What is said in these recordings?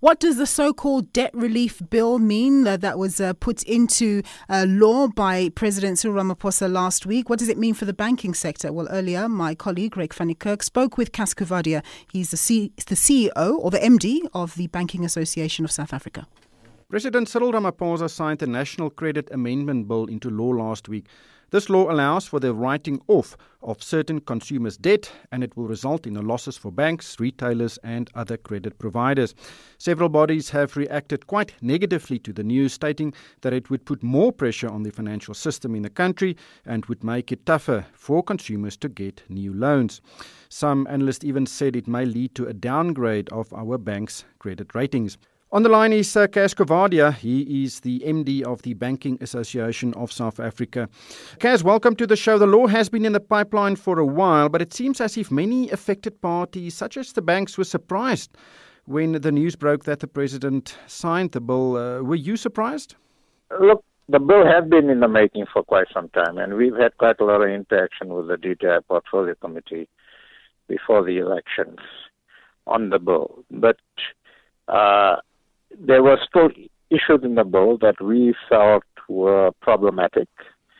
What does the so-called debt relief bill mean that was put into law by President Cyril Ramaphosa last week? What does it mean for the banking sector? Well, earlier, my colleague, Ryk van Niekerk, spoke with Cas Coovadia. He's the CEO, or the MD, of the Banking Association of South Africa. President Cyril Ramaphosa signed the National Credit Amendment Bill into law last week. This law allows for the writing off of certain consumers' debt, and it will result in losses for banks, retailers and other credit providers. Several bodies have reacted quite negatively to the news, stating that it would put more pressure on the financial system in the country and would make it tougher for consumers to get new loans. Some analysts even said it may lead to a downgrade of our banks' credit ratings. On the line is Cas Coovadia. He is the MD of the Banking Association of South Africa. Cas, welcome to the show. The law has been in the pipeline for a while, but it seems as if many affected parties, such as the banks, were surprised when the news broke that the president signed the bill. Were you surprised? Look, the bill has been in the making for quite some time, and we've had quite a lot of interaction with the DTI Portfolio Committee before the elections on the bill. But there were still issues in the bill that we felt were problematic.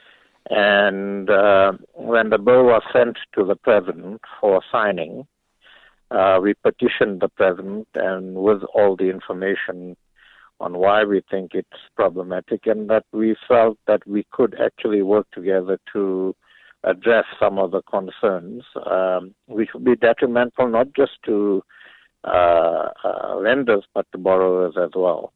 And when the bill was sent to the president for signing, we petitioned the president and with all the information on why we think it's problematic, and that we felt that we could actually work together to address some of the concerns, which would be detrimental not just to lenders but to borrowers as well.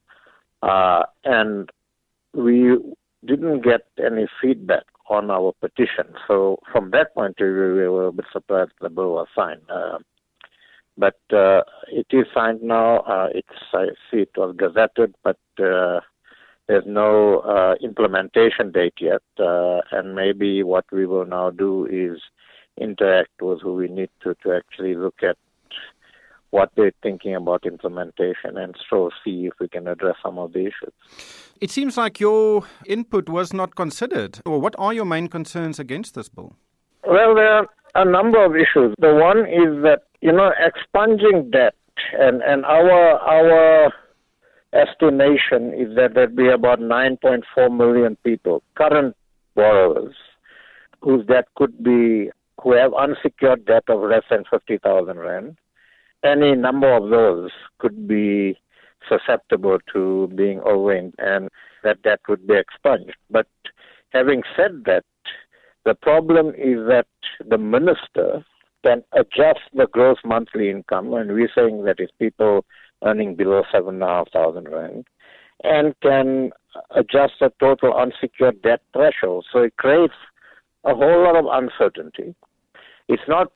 And we didn't get any feedback on our petition. So from that point of view, we were a bit surprised the bill was signed. But it is signed now. I see it was gazetted, but there's no implementation date yet. And maybe what we will now do is interact with who we need to actually look at what they're thinking about implementation and so see if we can address some of the issues. It seems like your input was not considered. Or what are your main concerns against this bill? Well, there are a number of issues. The one is that, expunging debt, and our estimation is that there'd be about 9.4 million people, current borrowers, whose debt who have unsecured debt of less than 50,000 rand. Any number of those could be susceptible to being owing, and that debt would be expunged. But having said that, the problem is that the minister can adjust the gross monthly income, and we're saying that it's people earning below 7,500 rand, and can adjust the total unsecured debt threshold. So it creates a whole lot of uncertainty. It's not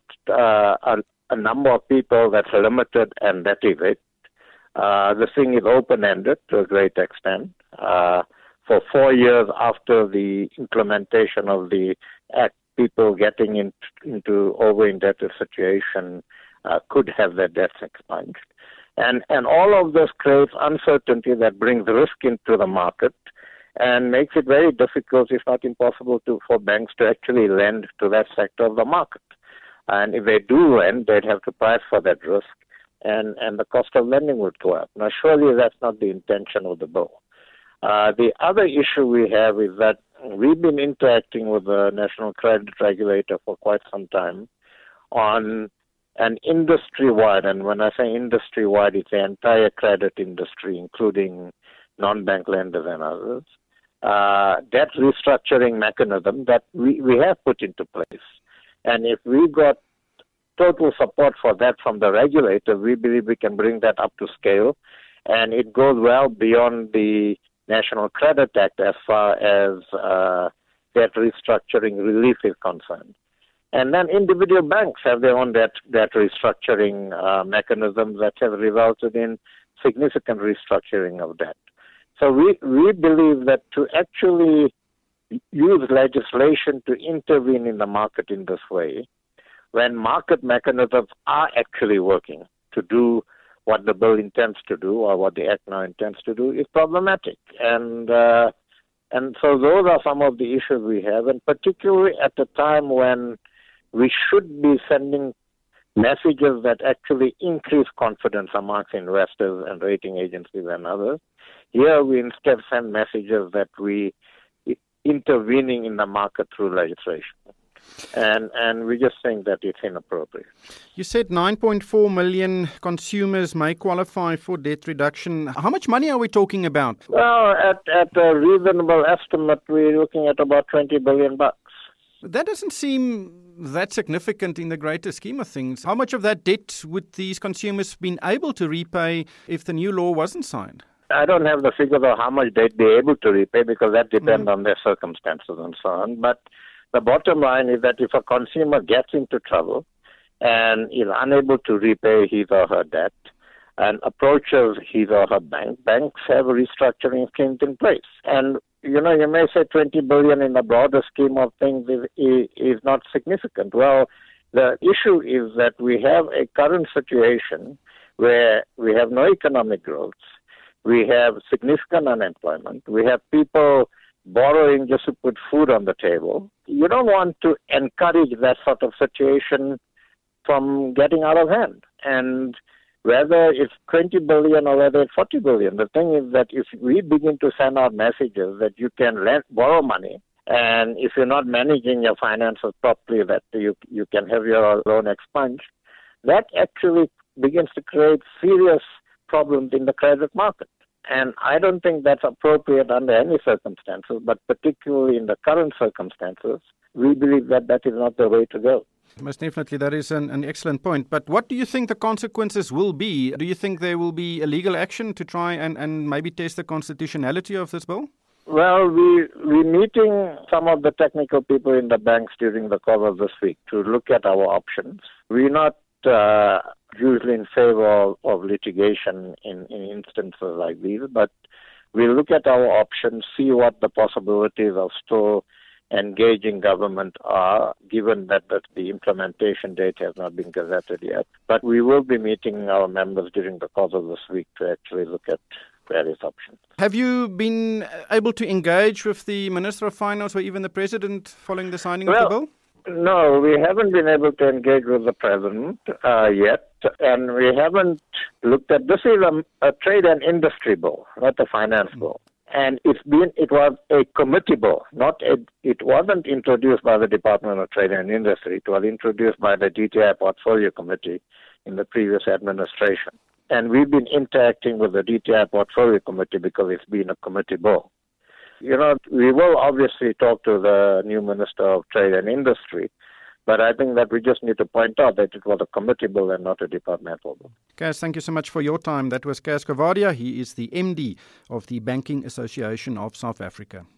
a number of people that's limited, and that is it. The thing is open-ended to a great extent. For 4 years after the implementation of the Act, people getting into over-indebted situation could have their debts expunged. And all of this creates uncertainty that brings risk into the market and makes it very difficult, if not impossible, for banks to actually lend to that sector of the market. And if they do lend, they'd have to price for that risk, and the cost of lending would go up. Now, surely that's not the intention of the bill. The other issue we have is that we've been interacting with the National Credit Regulator for quite some time on an industry-wide, and when I say industry-wide, it's the entire credit industry, including non-bank lenders and others, debt restructuring mechanism that we have put into place. And if we got total support for that from the regulator, we believe we can bring that up to scale. And it goes well beyond the National Credit Act as far as debt restructuring relief is concerned. And then individual banks have their own debt restructuring mechanisms that have resulted in significant restructuring of debt. So we believe that to actually use legislation to intervene in the market in this way, when market mechanisms are actually working to do what the bill intends to do or what the Act now intends to do, is problematic. And so those are some of the issues we have, and particularly at a time when we should be sending messages that actually increase confidence amongst investors and rating agencies and others. Here we instead send messages that we intervening in the market through legislation. And we just think that it's inappropriate. You said 9.4 million consumers may qualify for debt reduction. How much money are we talking about? Well, at a reasonable estimate, we're looking at about $20 billion. That doesn't seem that significant in the greater scheme of things. How much of that debt would these consumers been able to repay if the new law wasn't signed? I don't have the figures of how much they'd be able to repay because that depends on their circumstances and so on. But the bottom line is that if a consumer gets into trouble and is unable to repay his or her debt and approaches his or her bank, banks have restructuring schemes in place. And, you may say 20 billion in the broader scheme of things is not significant. Well, the issue is that we have a current situation where we have no economic growth. We have significant unemployment. We have people borrowing just to put food on the table. You don't want to encourage that sort of situation from getting out of hand. And whether it's 20 billion or whether it's 40 billion, the thing is that if we begin to send out messages that you can borrow money, and if you're not managing your finances properly, that you can have your loan expunged, that actually begins to create serious problems in the credit market. And I don't think that's appropriate under any circumstances, but particularly in the current circumstances, we believe that that is not the way to go. Most definitely, that is an excellent point. But what do you think the consequences will be? Do you think there will be a legal action to try and maybe test the constitutionality of this bill? Well, we're meeting some of the technical people in the banks during the course of this week to look at our options. We're not usually in favor of litigation in instances like these, but we look at our options, see what the possibilities of still engaging government are, given that the implementation date has not been gazetted yet. But we will be meeting our members during the course of this week to actually look at various options. Have you been able to engage with the Minister of Finance or even the President following the signing of the bill? No, we haven't been able to engage with the President yet, and we haven't looked at, this is a trade and industry bill, not a finance bill. And it was a committee bill, it wasn't introduced by the Department of Trade and Industry, it was introduced by the DTI Portfolio Committee in the previous administration. And we've been interacting with the DTI Portfolio Committee because it's been a committee bill. We will obviously talk to the new Minister of Trade and Industry, but I think that we just need to point out that it was a committee bill and not a departmental bill. Kaz, thank you so much for your time. That was Kaz Cavadia. He is the MD of the Banking Association of South Africa.